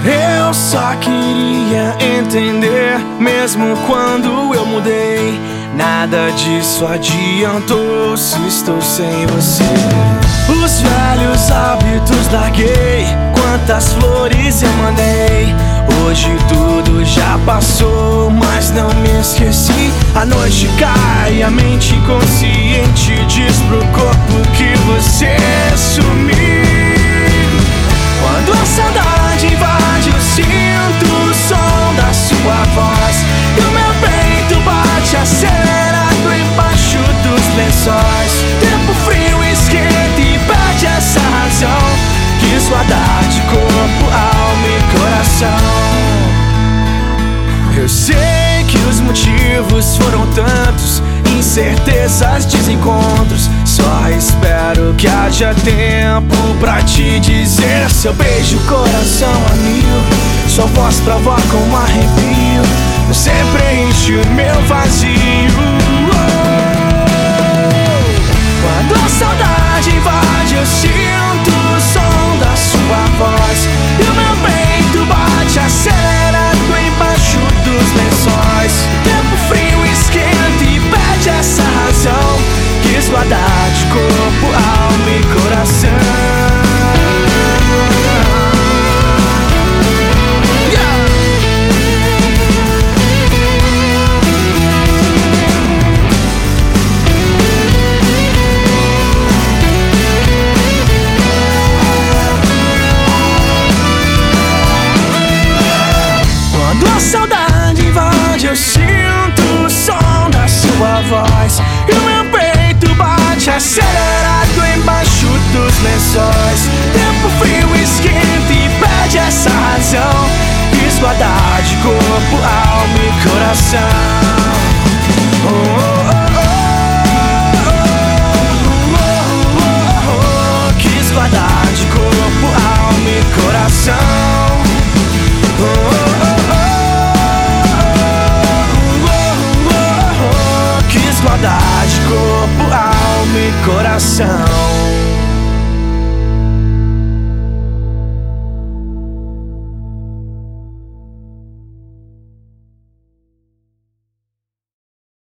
Eu só queria entender, mesmo quando eu mudei, nada disso adiantou se estou sem você. Os velhos hábitos larguei, quantas flores eu mandei. Hoje tudo já passou, mas não me esqueci. A noite cai, a mente inconsciente diz pro corpo que você sumiu. Quando a saudade invade, eu sinto o som da sua voz, e o meu peito bate acelerado embaixo dos lençóis. Tempo frio esquenta e perde essa razão. Quis guardar de corpo, alma e coração. Eu sei que os motivos foram tantos, incertezas, desencontros. Só espero que haja tempo pra te dizer: seu beijo, coração a mil, sua voz provoca um arrepio, você preenche o meu vazio. Quando a saudade invade, eu sinto o som da sua voz, e o meu peito bate acelerado embaixo dos lençóis. Tempo frio esquenta e perde essa razão. Quis guardar de corpo, alma e coração. A saudade invade, eu sinto o som da sua voz, e o meu peito bate acelerado embaixo dos lençóis. Tempo frio esquenta e perde essa razão. Quis guardar de corpo, alma e coração. Quis guardar de corpo, alma e coração. Guardar de corpo, alma e coração.